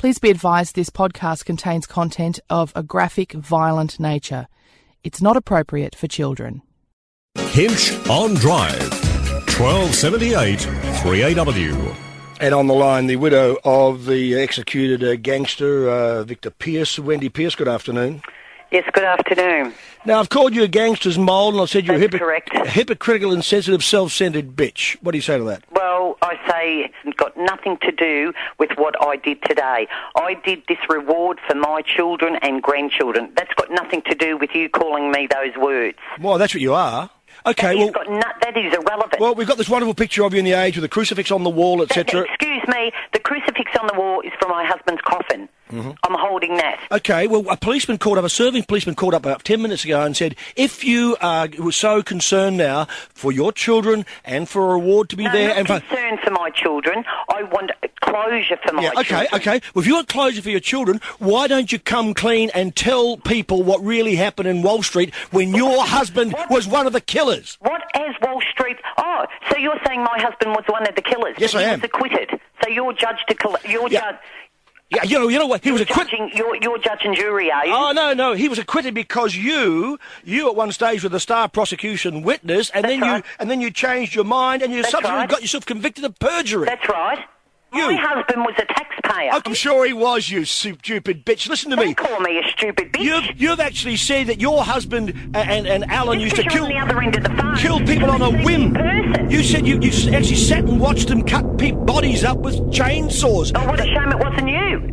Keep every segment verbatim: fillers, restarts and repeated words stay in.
Please be advised this podcast contains content of a graphic, violent nature. It's not appropriate for children. Hinch on Drive, twelve seventy-eight three A W. And on the line, the widow of the executed uh, gangster, uh, Victor Pearce. Wendy Pearce, good afternoon. Yes, good afternoon. Now, I've called you a gangster's mould, and I've said you're a, hypocr- correct. a hypocritical, insensitive, self-centred bitch. What do you say to that? Well, I say it's got nothing to do with what I did today. I did this reward for my children and grandchildren. That's got nothing to do with you calling me those words. Well, that's what you are. Okay, that well... Is got no, that is irrelevant. Well, we've got this wonderful picture of you in the Age with a crucifix on the wall, et cetera. Excuse me, the crucifix on the wall is for my husband's coffin. Mm-hmm. I'm holding that. Okay, well, a policeman called up, a serving policeman called up about ten minutes ago and said, if you uh, were so concerned now for your children and for a reward to be no, there... not and for... concerned for my children. I want closure for my yeah, okay, children. Okay, okay. Well, if you want closure for your children, why don't you come clean and tell people what really happened in Wall Street when what, your husband what, was one of the killers? What as Wall Street... Oh, so you're saying my husband was one of the killers? Yes, I am. He was acquitted. So you're judge to... You're yeah. judge... Yeah, you know, you know what? He you're was acquitted. Judging, you're, you're judge and jury, are you? Oh, no, no. He was acquitted because you, you at one stage were the star prosecution witness, and That's then right. you, and then you changed your mind, and you That's subsequently right. got yourself convicted of perjury. That's right. You. My husband was a taxpayer. I'm sure he was, you stupid bitch. Listen to Don't me. call me a stupid bitch. You've, you've actually said that your husband and, and, and Alan Just used to kill, on the other end of the phone. kill people on a whim. Person. You said you, you actually sat and watched them cut pe- bodies up with chainsaws. Oh, what a shame it wasn't you.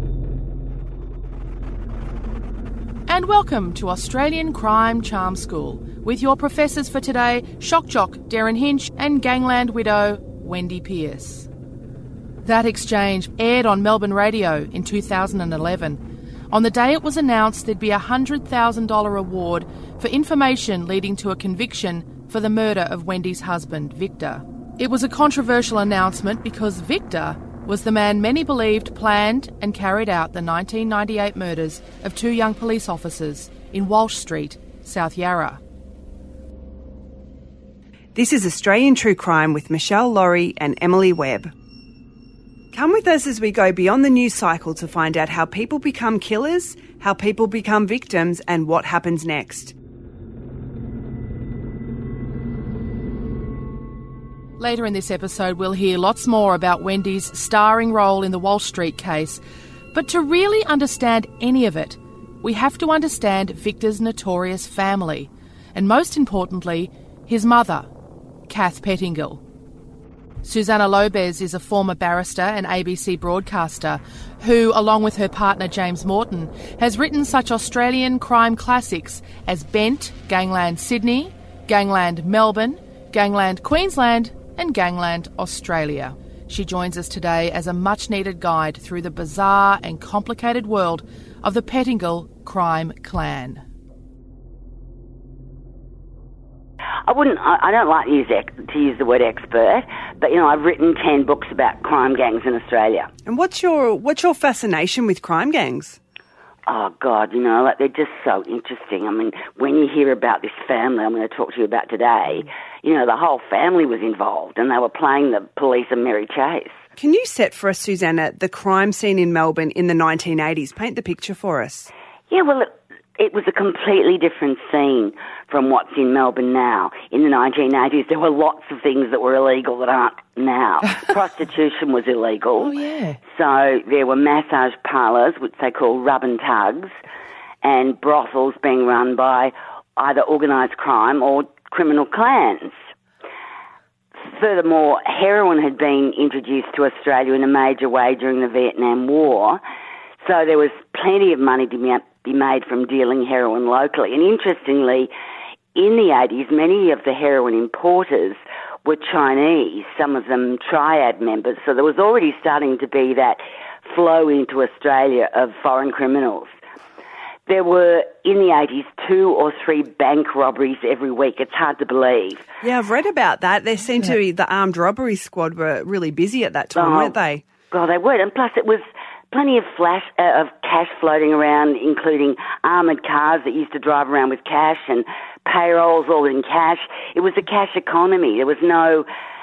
And welcome to Australian Crime Charm School with your professors for today, Shock Jock Darren Hinch and Gangland widow Wendy Pearce. That exchange aired on Melbourne radio in two thousand eleven. On the day it was announced there'd be a one hundred thousand dollars reward for information leading to a conviction for the murder of Wendy's husband, Victor. It was a controversial announcement because Victor was the man many believed planned and carried out the nineteen ninety-eight murders of two young police officers in Walsh Street, South Yarra. This is Australian True Crime with Michelle Laurie and Emily Webb. Come with us as we go beyond the news cycle to find out how people become killers, how people become victims, and what happens next. Later in this episode, we'll hear lots more about Wendy's starring role in the Wall Street case. But to really understand any of it, we have to understand Victor's notorious family, and most importantly, his mother, Kath Pettingill. Susana Lopez is a former barrister and A B C broadcaster who, along with her partner James Morton, has written such Australian crime classics as Bent, Gangland Sydney, Gangland Melbourne, Gangland Queensland and Gangland Australia. She joins us today as a much-needed guide through the bizarre and complicated world of the Pettingill crime clan. I wouldn't. I, I don't like to use, ex, to use the word expert, but you know, I've written ten books about crime gangs in Australia. And what's your what's your fascination with crime gangs? Oh God, you know, like they're just so interesting. I mean, when you hear about this family I'm going to talk to you about today, you know, the whole family was involved, and they were playing the police and Mary Chase. Can you set for us, Susana, the crime scene in Melbourne in the nineteen eighties? Paint the picture for us. Yeah, well, it, it was a completely different scene from what's in Melbourne now. In the nineteen eighties, there were lots of things that were illegal that aren't now. Prostitution was illegal. Oh, yeah. So there were massage parlours, which they call rub and tugs, and brothels being run by either organised crime or criminal clans. Furthermore, heroin had been introduced to Australia in a major way during the Vietnam War, so there was plenty of money to be made from dealing heroin locally. And interestingly, in the eighties, many of the heroin importers were Chinese, some of them Triad members, so there was already starting to be that flow into Australia of foreign criminals. There were, in the eighties, two or three bank robberies every week. It's hard to believe. Yeah, I've read about that. There seemed to be the armed robbery squad were really busy at that time, oh, weren't they? God, they were. And plus it was plenty of flash uh, of cash floating around, including armoured cars that used to drive around with cash and payrolls all in cash. It was a cash economy. There was no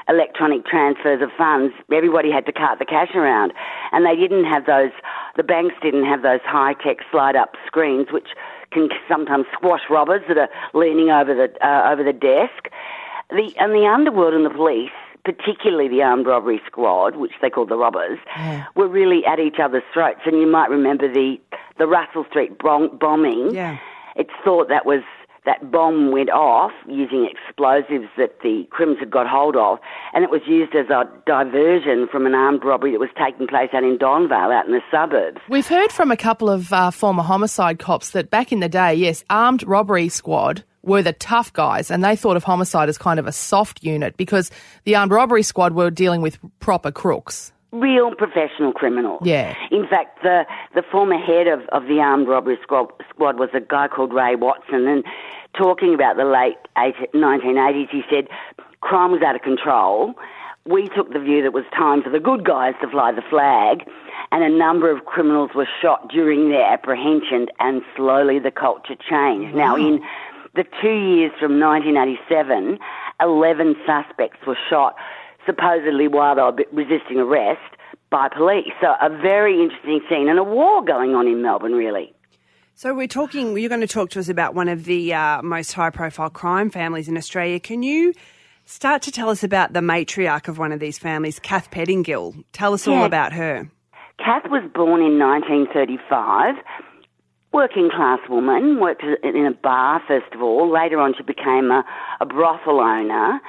electronic transfers of funds, everybody had to cart the cash around. And they didn't have those, the banks didn't have those high-tech slide-up screens, which can sometimes squash robbers that are leaning over the uh, over the desk. The and the underworld and the police, particularly the armed robbery squad, which they called the robbers, yeah. were really at each other's throats. And you might remember the the Russell Street bom- bombing. Yeah. It's thought that was that bomb went off using explosives that the crims had got hold of, and it was used as a diversion from an armed robbery that was taking place out in Donvale, out in the suburbs. We've heard from a couple of uh, former homicide cops that back in the day, yes, armed robbery squad were the tough guys, and they thought of homicide as kind of a soft unit because the armed robbery squad were dealing with proper crooks. Real professional criminals. Yeah. In fact, the the former head of, of the armed robbery squad, squad was a guy called Ray Watson, and talking about the late nineteen eighties, he said, crime was out of control. We took the view that it was time for the good guys to fly the flag, and a number of criminals were shot during their apprehension, and slowly the culture changed. Wow. Now, in the two years from nineteen eighty-seven, eleven suspects were shot, supposedly while they were resisting arrest, by police. So a very interesting scene and a war going on in Melbourne, really. So we're talking, you're going to talk to us about one of the uh, most high-profile crime families in Australia. Can you start to tell us about the matriarch of one of these families, Kath Pettingill? Tell us yeah. all about her. Kath was born in nineteen thirty-five, working-class woman, worked in a bar, first of all. Later on, she became a, a brothel owner.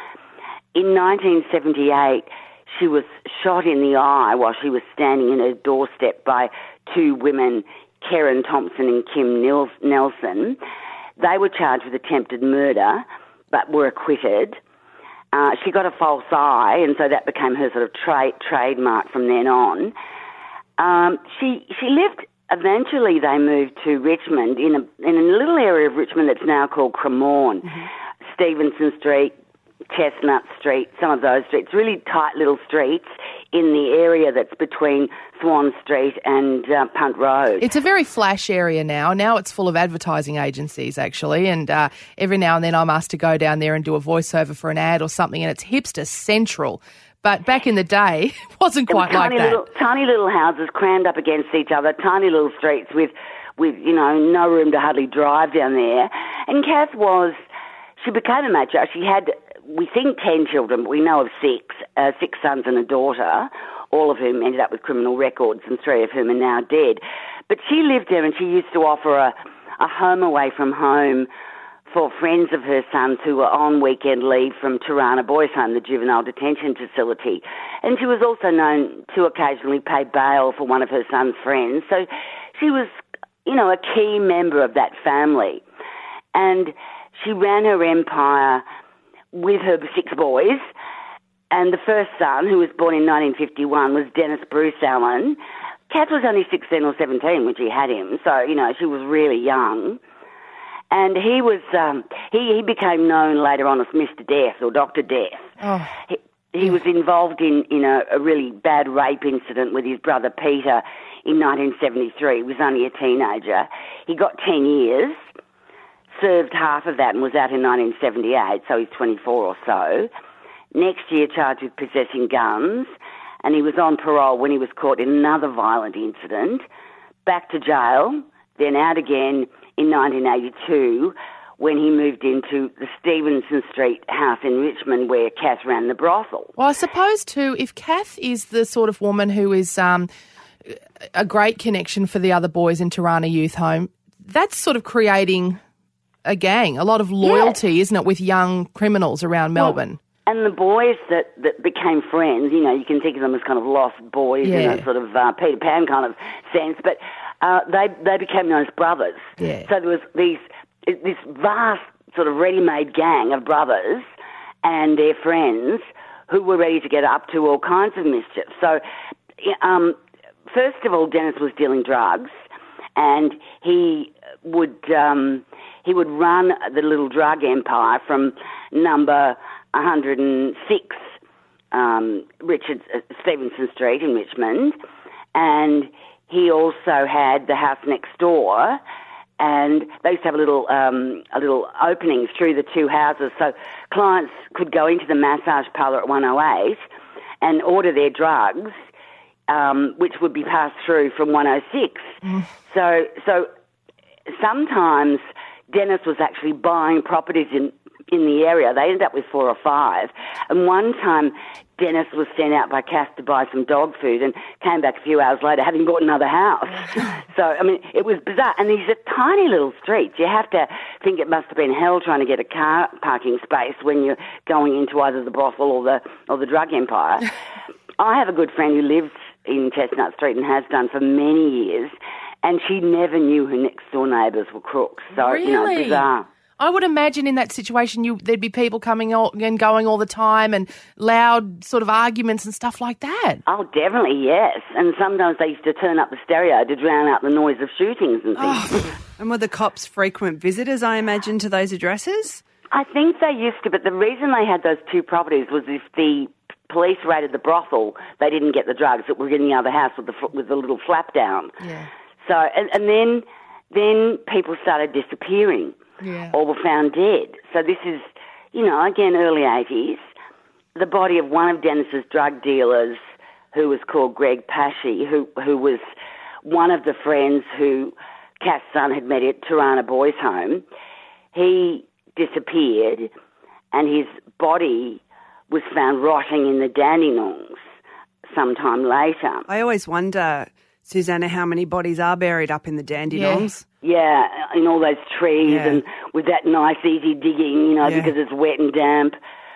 In nineteen seventy-eight, she was shot in the eye while she was standing in her doorstep by two women, Karen Thompson and Kim Nelson. They were charged with attempted murder, but were acquitted. Uh, she got a false eye, and so that became her sort of tra- trademark from then on. Um, she she lived. Eventually, they moved to Richmond in a in a little area of Richmond that's now called Cremorne, mm-hmm. Stevenson Street, Chestnut Street, some of those streets, really tight little streets in the area that's between Swan Street and uh, Punt Road. It's a very flash area now. Now it's full of advertising agencies, actually, and uh, every now and then I'm asked to go down there and do a voiceover for an ad or something, and it's hipster central. But back in the day, it wasn't quite like that. Little, tiny little houses crammed up against each other, tiny little streets with, with, you know, no room to hardly drive down there. And Kath was, she became a matriarch. She had, we think, ten children, but we know of six, uh, six sons and a daughter, all of whom ended up with criminal records and three of whom are now dead. But she lived there and she used to offer a, a home away from home for friends of her sons who were on weekend leave from Turana Boys Home, the juvenile detention facility. And she was also known to occasionally pay bail for one of her son's friends. So she was, you know, a key member of that family. And she ran her empire with her six boys. And the first son, who was born in nineteen fifty-one, was Dennis Bruce Allen. Kath was only sixteen or seventeen when she had him, so, you know, she was really young. And he was, um, he, he became known later on as Mister Death or Doctor Death. Oh. He, he was involved in, in a, a really bad rape incident with his brother Peter in nineteen seventy-three. He was only a teenager. He got ten years, served half of that and was out in nineteen seventy-eight, so he's twenty-four or so. Next year charged with possessing guns, and he was on parole when he was caught in another violent incident. Back to jail, then out again in nineteen eighty-two when he moved into the Stevenson Street house in Richmond where Kath ran the brothel. Well, I suppose too, if Kath is the sort of woman who is um, a great connection for the other boys in Turana Youth Home, that's sort of creating a gang, a lot of loyalty, yeah. isn't it, with young criminals around Melbourne? Well, and the boys that, that became friends, you know, you can think of them as kind of lost boys yeah. in a sort of uh, Peter Pan kind of sense, but uh, they they became known as brothers. Yeah. So there was these this vast sort of ready-made gang of brothers and their friends who were ready to get up to all kinds of mischief. So, um, first of all, Dennis was dealing drugs, and he would um, he would run the little drug empire from number one hundred six um, Richard uh, Stevenson Street in Richmond, and he also had the house next door and they used to have a little um, a little opening through the two houses, so clients could go into the massage parlour at one oh eight and order their drugs, um, which would be passed through from one oh six. Mm. So, so sometimes Dennis was actually buying properties in in the area. They ended up with four or five. And one time, Dennis was sent out by Kath to buy some dog food and came back a few hours later having bought another house. So, I mean, it was bizarre. And these are tiny little streets. You have to think it must have been hell trying to get a car parking space when you're going into either the brothel or the or the drug empire. I have a good friend who lives in Chestnut Street and has done for many years, and she never knew her next-door neighbours were crooks. So, really? you know, bizarre. I would imagine in that situation you there'd be people coming and going all the time and loud sort of arguments and stuff like that. Oh, definitely, yes. And sometimes they used to turn up the stereo to drown out the noise of shootings and things. Oh. And were the cops frequent visitors, I imagine, to those addresses? I think they used to, but the reason they had those two properties was if the police raided the brothel, they didn't get the drugs that were in the other house with the with the little flap down. Yeah. So, and, and then then people started disappearing. Yeah. Or were found dead. So this is, you know, again, early eighties. The body of one of Dennis's drug dealers, who was called Greg Pashy, who who was one of the friends who Kath's son had met at Turana Boys Home. He disappeared, and his body was found rotting in the Dandenongs sometime later. I always wonder, Susanna, how many bodies are buried up in the Dandenongs? Yeah. Yeah, in all those trees yeah. and with that nice easy digging, you know, yeah. because it's wet and damp.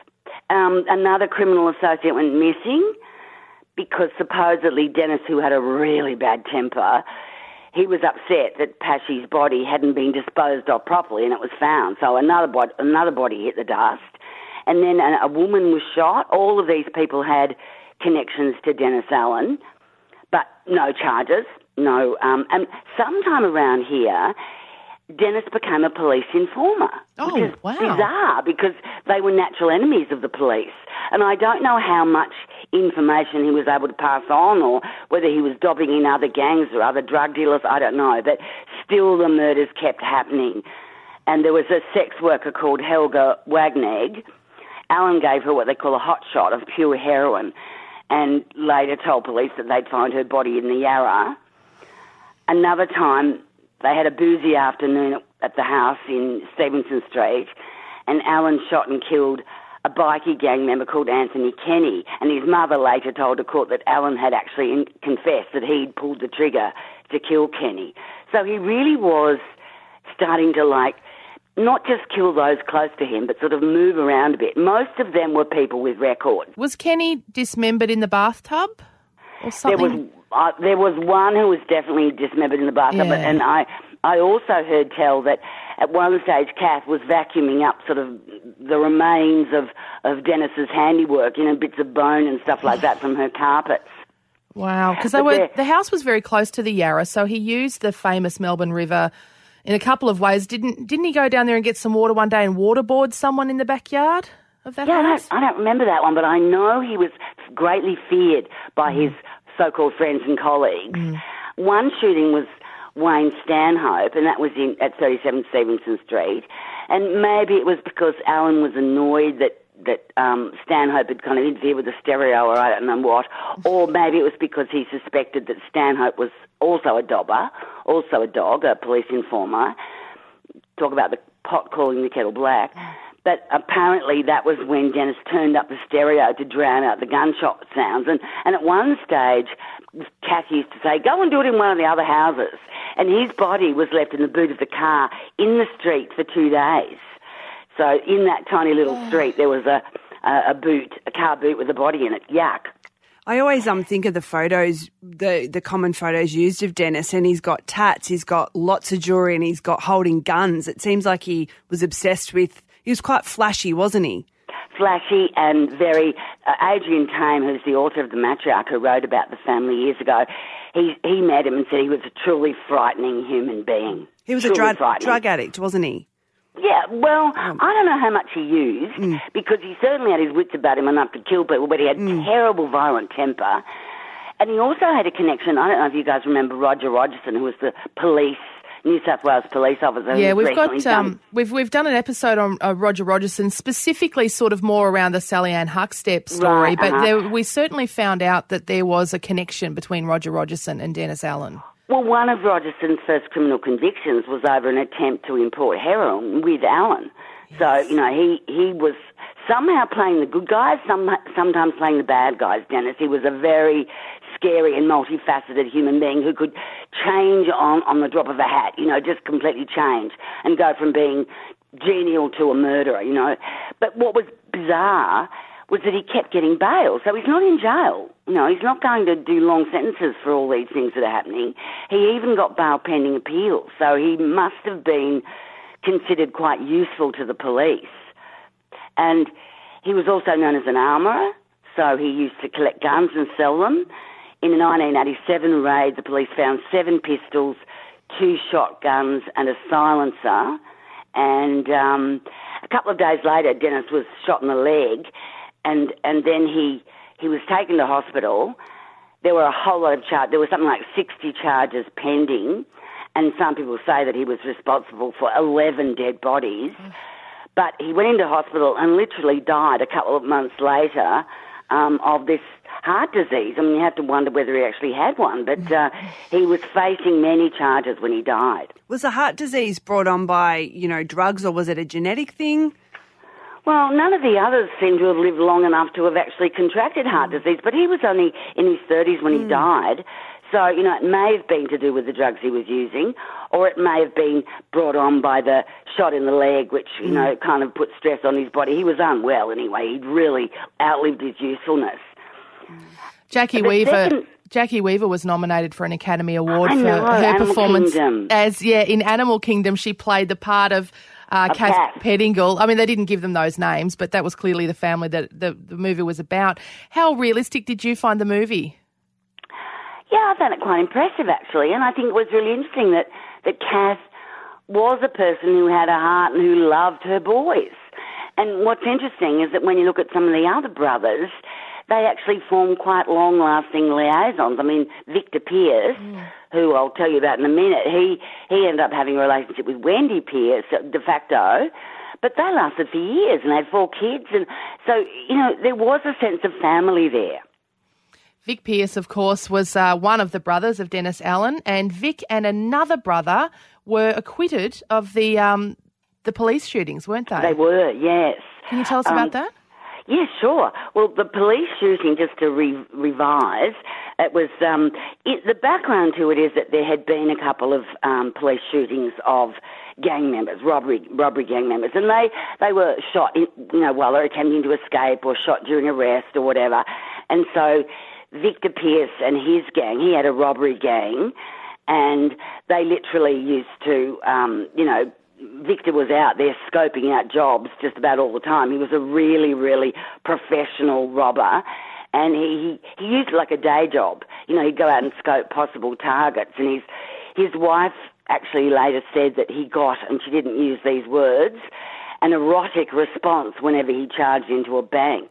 Um, another criminal associate went missing because supposedly Dennis, who had a really bad temper, he was upset that Pashy's body hadn't been disposed of properly and it was found. So another body, another body hit the dust. And then a, a woman was shot. All of these people had connections to Dennis Allen, but no charges. No, um, and sometime around here, Dennis became a police informer. Oh, which is wow. bizarre because they were natural enemies of the police. And I don't know how much information he was able to pass on or whether he was dobbing in other gangs or other drug dealers, I don't know. But still the murders kept happening. And there was a sex worker called Helga Wagnegg. Alan gave her what they call a hot shot of pure heroin and later told police that they'd find her body in the Yarra. Another time, they had a boozy afternoon at the house in Stevenson Street, and Alan shot and killed a bikie gang member called Anthony Kenny, and his mother later told the court that Alan had actually in- confessed that he'd pulled the trigger to kill Kenny. So he really was starting to, like, not just kill those close to him, but sort of move around a bit. Most of them were people with records. Was Kenny dismembered in the bathtub or something? There was uh, there was one who was definitely dismembered in the bathtub, Yeah. and I I also heard tell that at one stage Kath was vacuuming up sort of the remains of, of Dennis's handiwork, you know, bits of bone and stuff like that from her carpets. Wow, because they But were they're- the house was very close to the Yarra, so he used the famous Melbourne River in a couple of ways. Didn't didn't he go down there and get some water one day and waterboard someone in the backyard of that Yeah, I house? don't, I don't remember that one, but I know he was greatly feared by his so-called friends and colleagues. Mm. One shooting was Wayne Stanhope, and that was in at thirty-seven Stevenson Street. And maybe it was because Alan was annoyed that that um, Stanhope had kind of interfered with the stereo, or I don't know what, or maybe it was because he suspected that Stanhope was also a dobber, also a dog, a police informer. Talk about the pot calling the kettle black. But apparently that was when Dennis turned up the stereo to drown out the gunshot sounds. And, and at one stage, Kath used to say, go and do it in one of the other houses. And his body was left in the boot of the car in the street for two days. So in that tiny little street, there was a, a, a boot, a car boot with a body in it. Yuck. I always um think of the photos, the the common photos used of Dennis, and he's got tats, he's got lots of jewellery, and he's got holding guns. It seems like he was obsessed with, he was quite flashy, wasn't he? Flashy and very, uh, Adrian Tame, who's the author of The Matriarch, who wrote about the family years ago, he he met him and said he was a truly frightening human being. He was truly a drug, frightening. drug addict, wasn't he? Yeah, well, I don't know how much he used, Mm. because he certainly had his wits about him enough to kill people, but he had Mm. terrible violent temper. And he also had a connection, I don't know if you guys remember Roger Rogerson, who was the police New South Wales police officer. Yeah, we've recently got um, done. we've we've done an episode on uh, Roger Rogerson, specifically sort of more around the Sally Ann Huckstep story, Right, but uh-huh. there, we certainly found out that there was a connection between Roger Rogerson and Dennis Allen. Well, one of Rogerson's first criminal convictions was over an attempt to import heroin with Allen. Yes. So, you know, he, he was somehow playing the good guys, some, sometimes playing the bad guys, Dennis. He was a very scary and multifaceted human being who could change on, on the drop of a hat, you know, just completely change and go from being genial to a murderer, you know. But what was bizarre was that he kept getting bail. So he's not in jail. You know, he's not going to do long sentences for all these things that are happening. He even got bail pending appeal. So he must have been considered quite useful to the police. And he was also known as an armourer, so he used to collect guns and sell them. In a nineteen eighty-seven raid, the police found seven pistols, two shotguns and a silencer. And um, a couple of days later, Dennis was shot in the leg, and, and then he, he was taken to hospital. There were a whole lot of charges. There was something like sixty charges pending, and some people say that he was responsible for eleven dead bodies. Mm. But he went into hospital and literally died a couple of months later um, of this heart disease. I mean, you have to wonder whether he actually had one, but uh, he was facing many charges when he died. Was the heart disease brought on by, you know, drugs, or was it a genetic thing? Well, none of the others seem to have lived long enough to have actually contracted heart disease, but he was only in his thirties when mm. he died. So, you know, it may have been to do with the drugs he was using, or it may have been brought on by the shot in the leg, which, you mm. know, kind of put stress on his body. He was unwell anyway. He'd really outlived his usefulness. Jackie but Weaver... second, Jackie Weaver was nominated for an Academy Award I for know, her Animal performance Kingdom. as, yeah, in Animal Kingdom. She played the part of uh, Kath Kath. Pettingill. I mean, they didn't give them those names, but that was clearly the family that the, the movie was about. How realistic did you find the movie? Yeah, I found it quite impressive, actually, and I think it was really interesting that, that Kath was a person who had a heart and who loved her boys. And what's interesting is that when you look at some of the other brothers, they actually form quite long-lasting liaisons. I mean, Victor Pearce, mm. who I'll tell you about in a minute, he, he ended up having a relationship with Wendy Pearce, de facto, but they lasted for years and they had four kids. And so, you know, there was a sense of family there. Vic Pearce, of course, was uh, one of the brothers of Dennis Allen, and Vic and another brother were acquitted of the um, the police shootings, weren't they? They were, yes. Can you tell us um, about that? Yeah, sure. Well, the police shooting, just to re- revise, it was um, it, the background to it is that there had been a couple of um, police shootings of gang members, robbery robbery gang members, and they, they were shot, in, you know, while they were attempting to escape or shot during arrest or whatever. And so Victor Pearce and his gang, he had a robbery gang, and they literally used to, um, you know, Victor was out there scoping out jobs just about all the time. He was a really, really professional robber, and he, he, he used it like a day job. You know, he'd go out and scope possible targets, and his, his wife actually later said that he got, and she didn't use these words, an erotic response whenever he charged into a bank.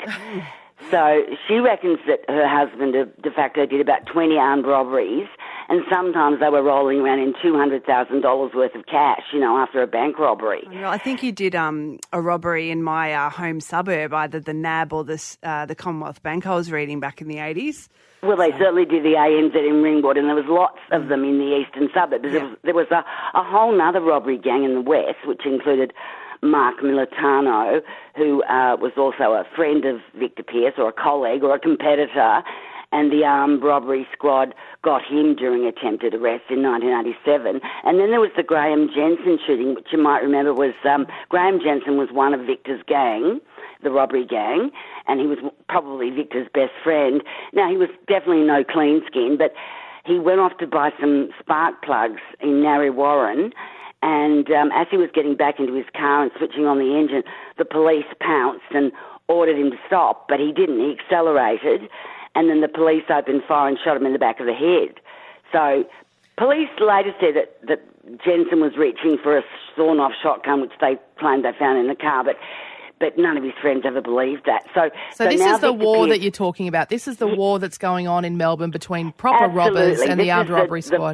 So she reckons that her husband de facto did about twenty armed robberies, and sometimes they were rolling around in two hundred thousand dollars worth of cash, you know, after a bank robbery. I think he did um, a robbery in my uh, home suburb, either the N A B or the, uh, the Commonwealth Bank I was reading back in the eighties. Well, they so. certainly did the A N Z in Ringwood, and there was lots of them in the eastern suburbs. Yeah. There was, there was a, a whole other robbery gang in the west, which included Mark Militano, who uh, was also a friend of Victor Pearce, or a colleague or a competitor, and the armed robbery squad got him during attempted arrest in nineteen eighty-seven. And then there was the Graham Jensen shooting, which you might remember was, um, Graham Jensen was one of Victor's gang, the robbery gang, and he was probably Victor's best friend. Now, he was definitely no clean skin, but he went off to buy some spark plugs in Narre Warren, and um, as he was getting back into his car and switching on the engine, the police pounced and ordered him to stop, but he didn't. He accelerated, and then the police opened fire and shot him in the back of the head. So police later said that, that Jensen was reaching for a sawn-off shotgun, which they claimed they found in the car, but but none of his friends ever believed that. So, so, so this now is the Victor war Pearce, that you're talking about. This is the war that's going on in Melbourne between proper absolutely. robbers and this the armed the, robbery the, squad.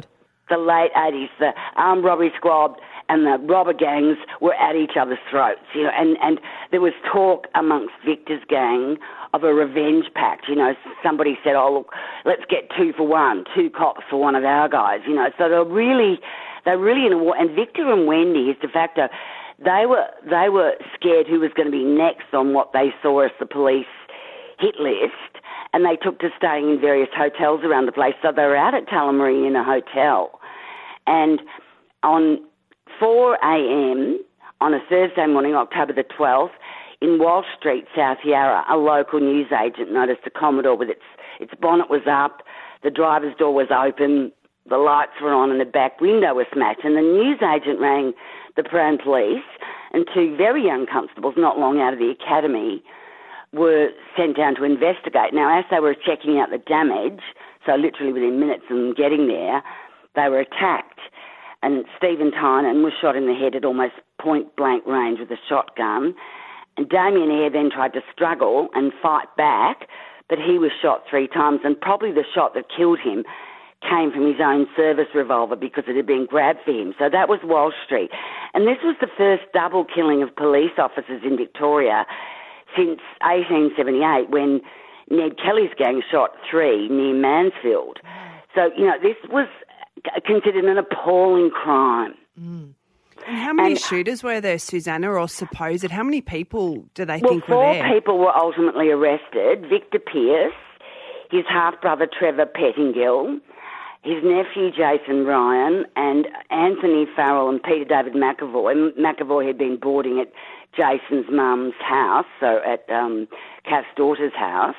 the late eighties, the armed robbery squad and the robber gangs were at each other's throats, you know, and, and there was talk amongst Victor's gang of a revenge pact. You know, somebody said, oh, look, let's get two for one, two cops for one of our guys, you know. So they're really, they're really in a war. And Victor and Wendy, his de facto, they were, they were scared who was going to be next on what they saw as the police hit list, and they took to staying in various hotels around the place. So they were out at Tullamarine in a hotel, and on four a.m. on a Thursday morning, October the twelfth, in Walsh Street, South Yarra, a local newsagent noticed a Commodore with its its bonnet was up, the driver's door was open, the lights were on, and the back window was smashed. And the newsagent rang the Prahran police, and two very young constables, not long out of the academy, were sent down to investigate. Now, as they were checking out the damage, so literally within minutes of them getting there, they were attacked. And Stephen Tynan was shot in the head at almost point-blank range with a shotgun. And Damien Eyre then tried to struggle and fight back, but he was shot three times. And probably the shot that killed him came from his own service revolver because it had been grabbed for him. So that was Walsh Street. And this was the first double killing of police officers in Victoria since eighteen seventy-eight, when Ned Kelly's gang shot three near Mansfield. So, you know, this was considered an appalling crime. Mm. And how many and, shooters were there, Susanna, or supposed? How many people do they well, think were there? Well, four people were ultimately arrested. Victor Pearce, his half-brother Trevor Pettingill, his nephew Jason Ryan, and Anthony Farrell and Peter David McAvoy. McAvoy had been boarding at Jason's mum's house, so at um, Kath's daughter's house.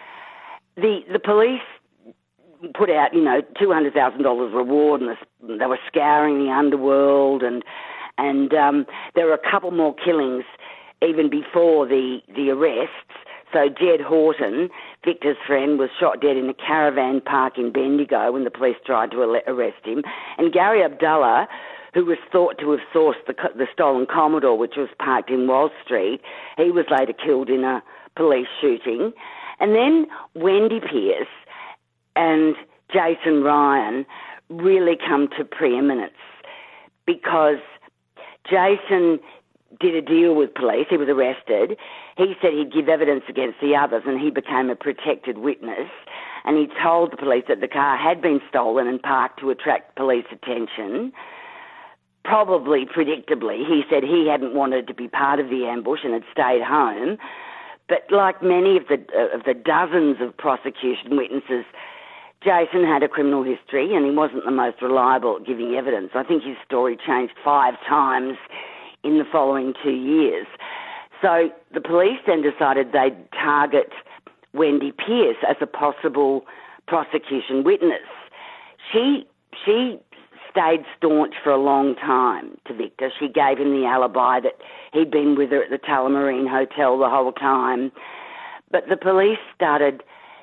The the police put out, you know, two hundred thousand dollars reward, and they were scouring the underworld, and and um, there were a couple more killings even before the, the arrests. So Jed Horton, Victor's friend, was shot dead in a caravan park in Bendigo when the police tried to arrest him. And Gary Abdullah, who was thought to have sourced the, the stolen Commodore, which was parked in Wall Street, he was later killed in a police shooting. And then Wendy Pearce and Jason Ryan really come to preeminence because Jason did a deal with police. He was arrested. He said he'd give evidence against the others, and he became a protected witness. And he told the police that the car had been stolen and parked to attract police attention. Probably predictably, he said he hadn't wanted to be part of the ambush and had stayed home. But like many of the uh, of the dozens of prosecution witnesses, Jason had a criminal history and he wasn't the most reliable at giving evidence. I think his story changed five times in the following two years. So the police then decided they'd target Wendy Pearce as a possible prosecution witness. She she stayed staunch for a long time to Victor. She gave him the alibi that he'd been with her at the Tullamarine Hotel the whole time. But the police started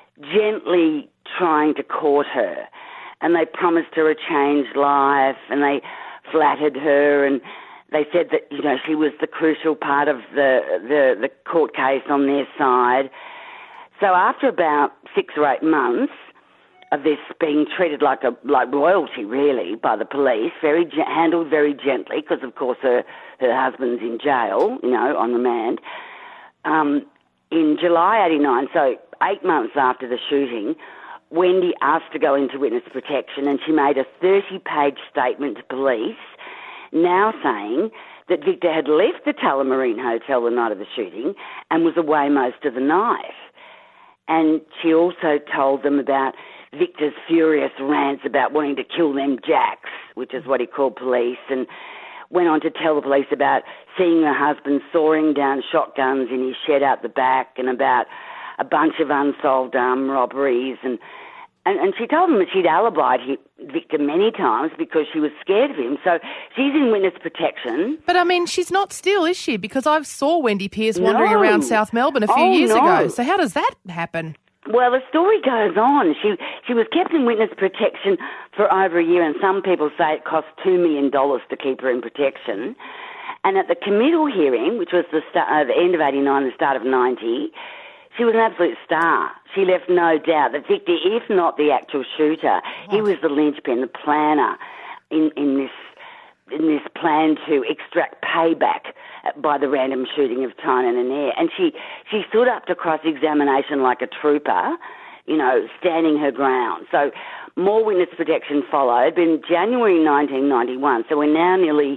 gently trying to court her, and they promised her a changed life, and they flattered her, and they said that, you know, she was the crucial part of the, the, the court case on their side. So after about six or eight months of this being treated like a like royalty, really, by the police, very handled very gently, because of course her her husband's in jail, you know, on remand. Um, in July eighty-nine, so eight months after the shooting, Wendy asked to go into witness protection, and she made a thirty-page statement to police, now saying that Victor had left the Tullamarine Hotel the night of the shooting and was away most of the night. And she also told them about Victor's furious rants about wanting to kill them jacks, which is what he called police, and went on to tell the police about seeing her husband sawing down shotguns in his shed out the back, and about a bunch of unsolved armed robberies. And, and, and she told them that she'd alibied Victor many times because she was scared of him. So she's in witness protection. But, I mean, she's not still, is she? Because I saw Wendy Pearce wandering no. around South Melbourne a few oh, years no. ago. So how does that happen? Well, the story goes on. She she was kept in witness protection for over a year, and some people say it cost two million dollars to keep her in protection. And at the committal hearing, which was the, start, uh, the end of eighty-nine, the start of ninety, she was an absolute star. She left no doubt that Victor, if not the actual shooter, he was the linchpin, the planner. in, in this in this plan to extract payback by the random shooting of Tynan and Eyre. And she, she stood up to cross-examination like a trooper, you know, standing her ground. So more witness protection followed. In January nineteen ninety-one, so we're now nearly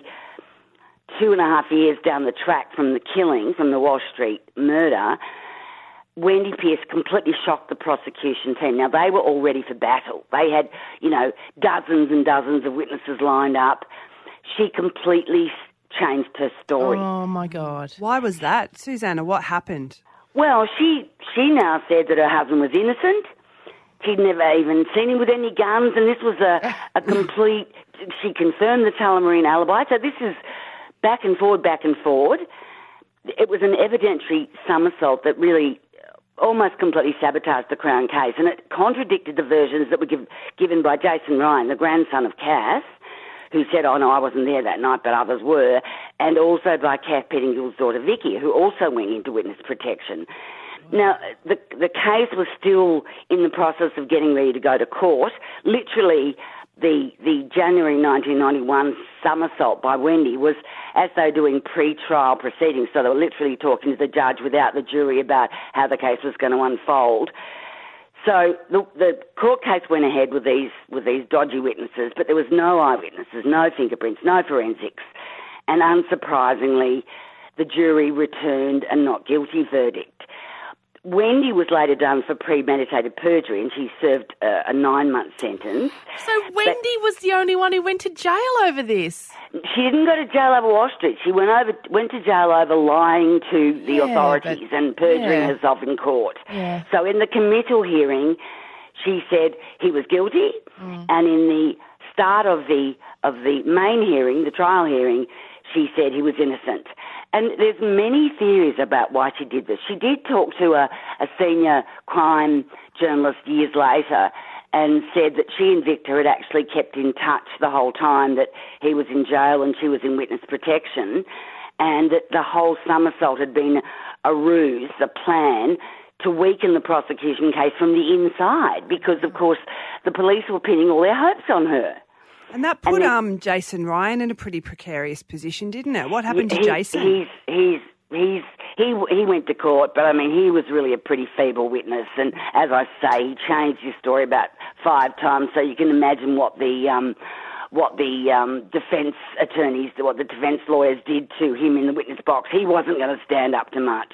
two and a half years down the track from the killing, from the Walsh Street murder, Wendy Pearce completely shocked the prosecution team. Now, they were all ready for battle. They had, you know, dozens and dozens of witnesses lined up. She completely changed her story. Oh, my God. Why was that, Susanna? What happened? Well, she she now said that her husband was innocent. She'd never even seen him with any guns, and this was a, a complete... She confirmed the Tullamarine alibi. So this is back and forward, back and forward. It was an evidentiary somersault that really almost completely sabotaged the Crown case, and it contradicted the versions that were give, given by Jason Ryan, the grandson of Cass, who said, oh, no, I wasn't there that night, but others were, and also by Kath Pettingill's daughter, Vicky, who also went into witness protection. Now, the the case was still in the process of getting ready to go to court. Literally, the the January nineteen ninety-one somersault by Wendy was as though doing pre-trial proceedings, so they were literally talking to the judge without the jury about how the case was going to unfold. So the, the court case went ahead with these with these dodgy witnesses, but there was no eyewitnesses, no fingerprints, no forensics, and unsurprisingly, the jury returned a not guilty verdict. Wendy was later done for premeditated perjury, and she served a, a nine-month sentence. So Wendy but was the only one who went to jail over this? She didn't go to jail over Walsh Street. She went over went to jail over lying to the yeah, authorities but, and perjuring yeah. herself in court. Yeah. So in the committal hearing, she said he was guilty, mm. and in the start of the of the main hearing, the trial hearing, she said he was innocent. And there's many theories about why she did this. She did talk to a, a senior crime journalist years later and said that she and Victor had actually kept in touch the whole time that he was in jail and she was in witness protection, and that the whole somersault had been a ruse, a plan to weaken the prosecution case from the inside because, of course, the police were pinning all their hopes on her. And that put and then, um, Jason Ryan in a pretty precarious position, didn't it? What happened he, to Jason? He's, he's, he's, he, he went to court, but I mean, he was really a pretty feeble witness. And as I say, he changed his story about five times. So you can imagine what the, um, what the um, defence attorneys, what the defence lawyers did to him in the witness box. He wasn't going to stand up to much.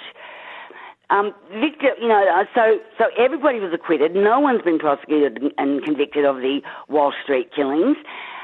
Um, Victor, you know, so so everybody was acquitted. No one's been prosecuted and convicted of the Walsh Street killings.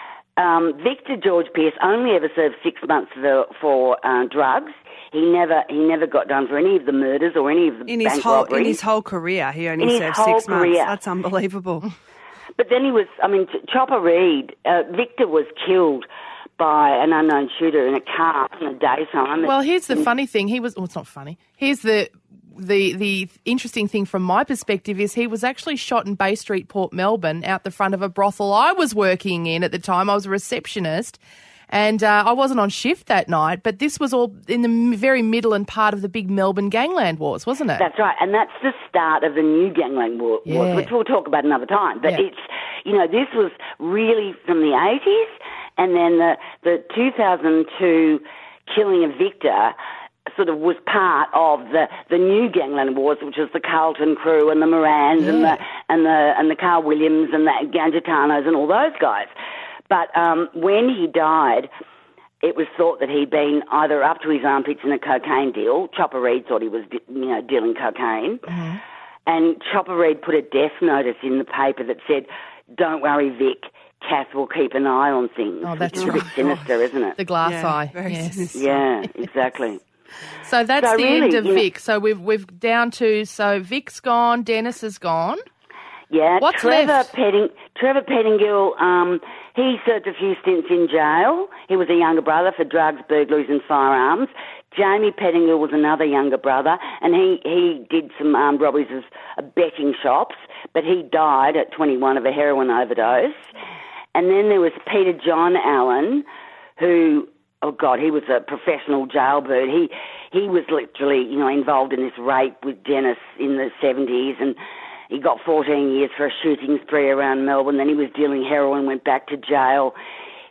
Um, Victor George Pearce only ever served six months for, for uh, drugs. He never he never got done for any of the murders or any of the in bank his whole robberies. in his whole career, he only in served his whole six career. months. That's unbelievable. But then he was, I mean, Chopper Reed. Uh, Victor was killed by an unknown shooter in a car in the daytime. Well, here's the funny thing. He was. Well, it's not funny. Here's the. The the interesting thing from my perspective is he was actually shot in Bay Street, Port Melbourne, out the front of a brothel I was working in at the time. I was a receptionist, and uh, I wasn't on shift that night, but this was all in the very middle and part of the big Melbourne gangland wars, wasn't it? That's right, and that's the start of the new gangland war, yeah. wars, which we'll talk about another time. But yeah. it's, you know, this was really from the eighties, and then the, the two thousand two killing of Victor sort of was part of the, the new gangland wars, which was the Carlton crew and the Morans yeah. and the and the and the Carl Williams and the Gangitanos and all those guys. But um, when he died, it was thought that he'd been either up to his armpits in a cocaine deal. Chopper Reed thought he was, you know, dealing cocaine, mm-hmm. and Chopper Reed put a death notice in the paper that said, "Don't worry, Vic. Cass will keep an eye on things." Oh, that's which is right. a bit sinister, isn't it? The glass yeah, eye. Very yes. sinister. Yeah, exactly. So that's so the really, end of you know, Vic. So we've we've down to so Vic's gone, Dennis is gone. Yeah, What's Trevor left? Petting, Trevor Pettingill, um, he served a few stints in jail. He was a younger brother for drugs, burglaries and firearms. Jamie Pettingill was another younger brother, and he, he did some armed robberies of uh, betting shops, but he died at twenty-one of a heroin overdose. And then there was Peter John Allen, who... Oh, God, he was a professional jailbird. He he was literally, you know, involved in this rape with Dennis in the seventies, and he got fourteen years for a shooting spree around Melbourne. Then he was dealing heroin, went back to jail.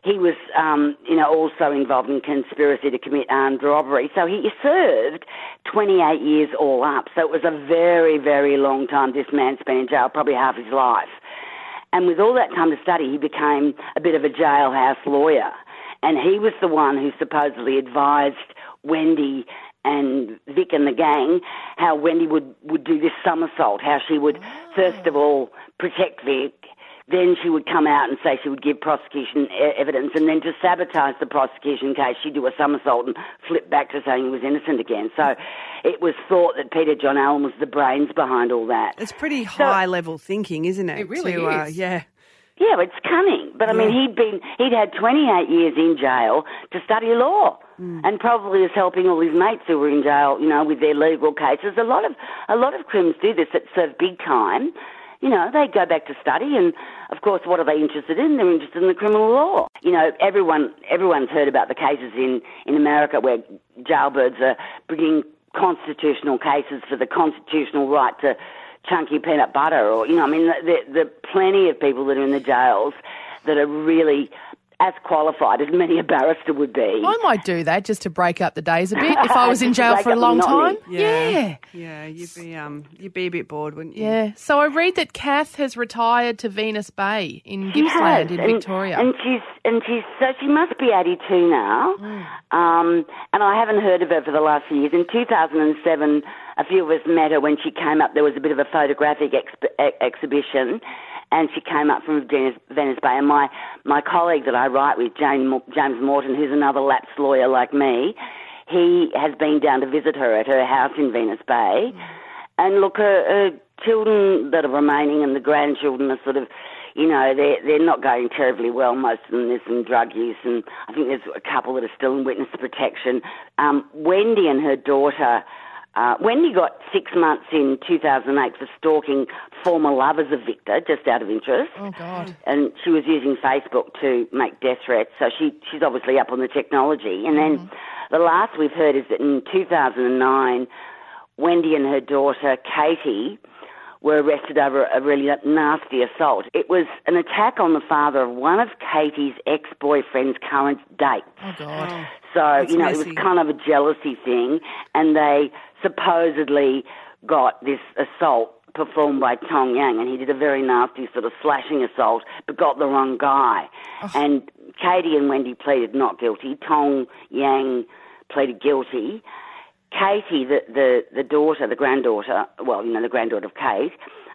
he was, um, you know, also involved in conspiracy to commit armed robbery. So he served twenty-eight years all up. So it was a very, very long time this man spent in jail, probably half his life. And with all that time to study, he became a bit of a jailhouse lawyer. And he was the one who supposedly advised Wendy and Vic and the gang how Wendy would, would do this somersault, how she would, oh. first of all, protect Vic. Then she would come out and say she would give prosecution e- evidence, and then to sabotage the prosecution case, she'd do a somersault and flip back to saying he was innocent again. So it was thought that Peter John Allen was the brains behind all that. It's pretty so, high-level thinking, isn't it? It really to, uh, is. yeah. Yeah, it's cunning. But, I mean, he'd been he'd had twenty-eight years in jail to study law, mm. and probably is helping all his mates who were in jail, you know, with their legal cases. A lot of a lot of criminals do this that serve big time. You know, they go back to study, and of course, what are they interested in? They're interested in the criminal law. You know, everyone everyone's heard about the cases in, in America where jailbirds are bringing constitutional cases for the constitutional right to chunky peanut butter, or, you know, I mean, there there are plenty of people that are in the jails that are really as qualified as many a barrister would be. I might do that just to break up the days a bit if I was in jail for a long time. Yeah. yeah. Yeah, you'd be um you'd be a bit bored, wouldn't you? Yeah. So I read that Kath has retired to Venus Bay in Gippsland in and, Victoria. And she's and she's so she must be eighty-two now. Mm. Um and I haven't heard of her for the last few years. In two thousand seven, a few of us met her when she came up. There was a bit of a photographic exp- ex- exhibition. And she came up from Venice, Venice Bay. And my, my colleague that I write with, Jane, James Morton, who's another lapsed lawyer like me, he has been down to visit her at her house in Venice Bay. Mm. And look, her, her children that are remaining and the grandchildren are sort of, you know, they're, they're not going terribly well. Most of them, there's some drug use, and I think there's a couple that are still in witness protection. Um, Wendy and her daughter... Uh, Wendy got six months in two thousand eight for stalking former lovers of Victor, just out of interest. Oh, God. And she was using Facebook to make death threats, so she, she's obviously up on the technology. And then mm-hmm. the last we've heard is that in two thousand nine, Wendy and her daughter, Katie, were arrested over a really nasty assault. It was an attack on the father of one of Katie's ex-boyfriend's current dates. Oh, God. So, That's you know, messy. it was kind of a jealousy thing, and they supposedly got this assault performed by Tong Yang, and he did a very nasty sort of slashing assault, but got the wrong guy. Oh. And Katie and Wendy pleaded not guilty. Tong Yang pleaded guilty. Katie, the, the, the daughter, the granddaughter, well, you know, the granddaughter of Kate,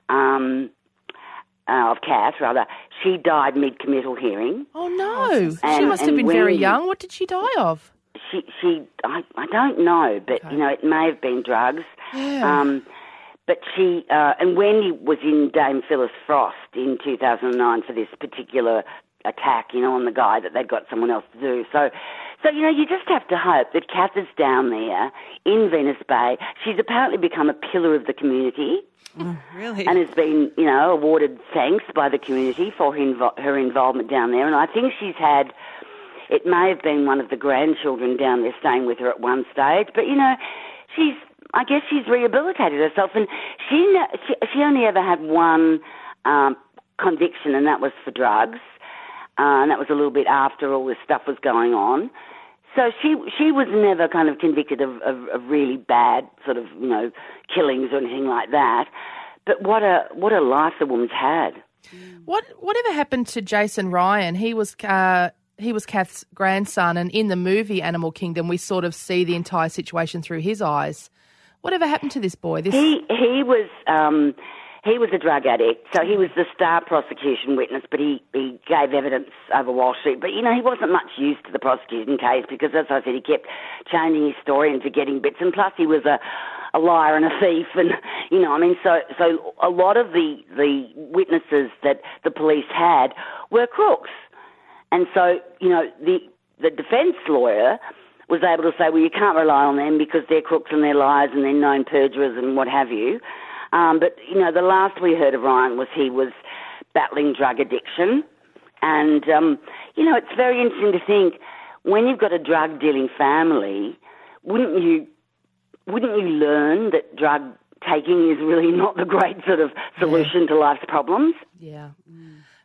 um, uh, of Kath, rather, she died mid-committal hearing. Oh, no. And, she must have been Wendy, very young. What did she die of? She, she, I, I don't know, but, okay. you know, it may have been drugs. Yeah. Um, but she, uh, and Wendy was in Dame Phyllis Frost in two thousand nine for this particular attack, you know, on the guy that they'd got someone else to do. So, so you know, you just have to hope that Kath is down there in Venus Bay. She's apparently become a pillar of the community. Oh, really? And has been, you know, awarded thanks by the community for her, invo- her involvement down there. And I think she's had, it may have been one of the grandchildren down there staying with her at one stage, but, you know, she's, I guess she's rehabilitated herself, and she she, she only ever had one um, conviction, and that was for drugs, uh, and that was a little bit after all this stuff was going on. So she she was never kind of convicted of, of, of really bad sort of, you know, killings or anything like that. But what a what a life the woman's had. What whatever happened to Jason Ryan? He was uh, he was Kath's grandson, and in the movie Animal Kingdom, we sort of see the entire situation through his eyes. Whatever happened to this boy? This he he was um, he was a drug addict, so he was the star prosecution witness, but he, he gave evidence over Wall Street. But, you know, he wasn't much use to the prosecution case because, as I said, he kept changing his story and forgetting bits, and plus he was a, a liar and a thief, and, you know, I mean, so so a lot of the, the witnesses that the police had were crooks. And so, you know, the the defence lawyer was able to say, well, you can't rely on them because they're crooks and they're liars and they're known perjurers and what have you. Um, but, you know, the last we heard of Ryan was he was battling drug addiction. And, um, you know, it's very interesting to think, when you've got a drug-dealing family, wouldn't you wouldn't you learn that drug taking is really not the great sort of solution yeah. to life's problems? Yeah. Mm.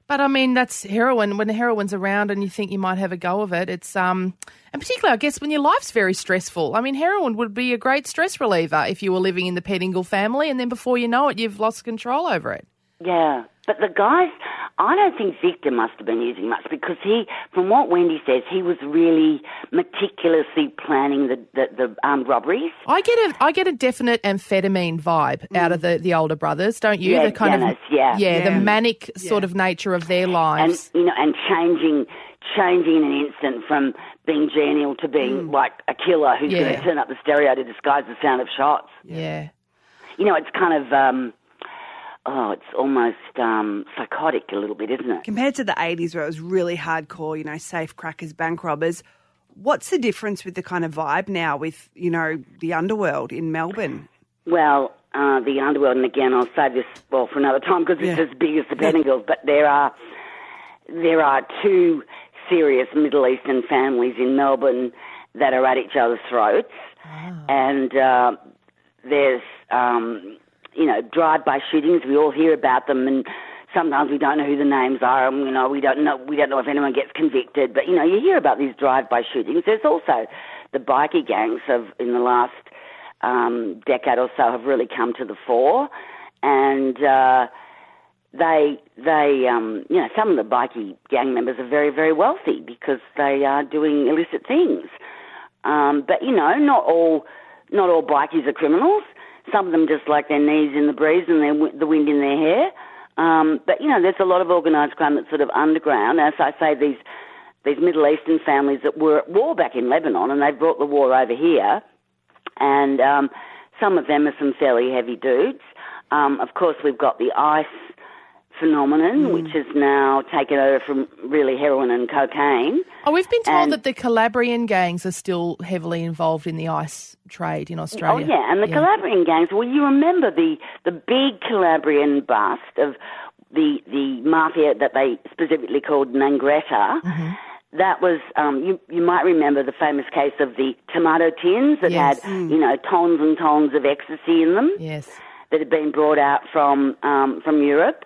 But I mean, that's heroin. When the heroin's around and you think you might have a go of it, it's um, and particularly, I guess, when your life's very stressful. I mean, heroin would be a great stress reliever if you were living in the Pettingill family, and then before you know it, you've lost control over it. Yeah, but the guys, I don't think Victor must have been using much because he, from what Wendy says, he was really meticulously planning the the, the armed robberies. I get a I get a definite amphetamine vibe mm. out of the, the older brothers, don't you? Yeah, the kind Dennis, of yeah. yeah, yeah. the manic yeah. sort of nature of their lives, and you know, and changing changing in an instant from being genial to being mm. like a killer who's yeah. going to turn up the stereo to disguise the sound of shots. Yeah, you know, it's kind of. Um, Oh, it's almost um, psychotic a little bit, isn't it? Compared to the eighties where it was really hardcore, you know, safe crackers, bank robbers, what's the difference with the kind of vibe now with, you know, the underworld in Melbourne? Well, uh, the underworld, and again, I'll say this well for another time because it's Yeah. as big as the Pettingills, but there are there are two serious Middle Eastern families in Melbourne that are at each other's throats, wow. and uh, there's. Um, You know, drive-by shootings. We all hear about them, and sometimes we don't know who the names are. And, you know, we don't know. We don't know if anyone gets convicted. But you know, you hear about these drive-by shootings. There's also the bikie gangs have, in the last um, decade or so, have really come to the fore, and uh, they they um, you know, some of the bikie gang members are very very wealthy because they are doing illicit things. Um, but you know, not all not all bikies are criminals. Some of them just like their knees in the breeze and their, the wind in their hair. Um, but, you know, there's a lot of organised crime that's sort of underground. As I say, these these Middle Eastern families that were at war back in Lebanon, and they've brought the war over here. And um, some of them are some fairly heavy dudes. Um, of course, we've got the ICE phenomenon, mm. which has now taken over from really heroin and cocaine. Oh, we've been told and, that the Calabrian gangs are still heavily involved in the ice trade in Australia. Oh, yeah, and the yeah. Calabrian gangs, well, you remember the, the big Calabrian bust of the the mafia that they specifically called Nangretta. Mm-hmm. That was, um, you, you might remember the famous case of the tomato tins that yes. had, mm. you know, tons and tons of ecstasy in them. Yes. That had been brought out from um, from Europe.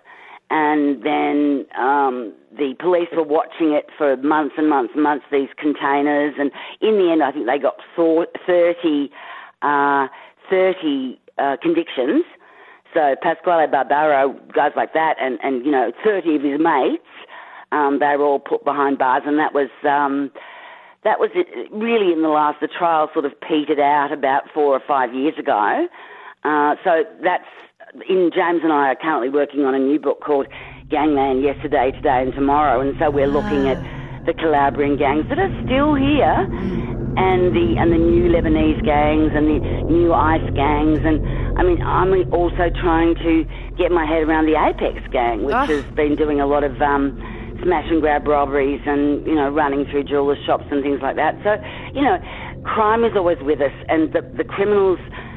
And then um, the police were watching it for months and months and months, these containers. And in the end, I think they got thirty, uh, thirty uh, convictions. So Pasquale Barbaro, guys like that, and, and you know, thirty of his mates, um, they were all put behind bars. And that was um, that was really in the last, the trial sort of petered out about four or five years ago. Uh, so that's, in James and I are currently working on a new book called Gangland Yesterday, Today and Tomorrow, and so we're looking at the Calabrian gangs that are still here, and the and the new Lebanese gangs and the new ICE gangs, and I mean I'm also trying to get my head around the Apex gang, which oh. has been doing a lot of um, smash and grab robberies and you know running through jewellers shops and things like that. So you know, crime is always with us, and the the criminals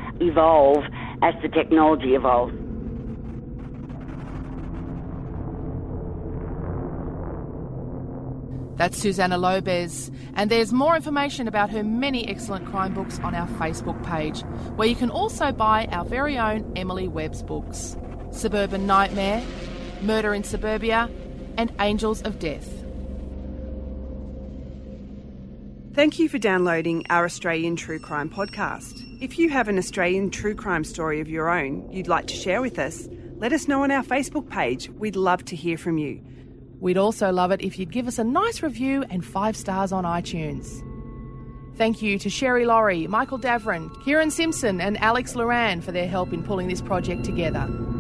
evolve as the technology evolves. That's Susanna Lobez, and there's more information about her many excellent crime books on our Facebook page, where you can also buy our very own Emily Webb's books, Suburban Nightmare, Murder in Suburbia, and Angels of Death. Thank you for downloading our Australian True Crime podcast. If you have an Australian true crime story of your own you'd like to share with us, let us know on our Facebook page. We'd love to hear from you. We'd also love it if you'd give us a nice review and five stars on iTunes. Thank you to Sherry Laurie, Michael Davern, Kieran Simpson and Alex Loran for their help in pulling this project together.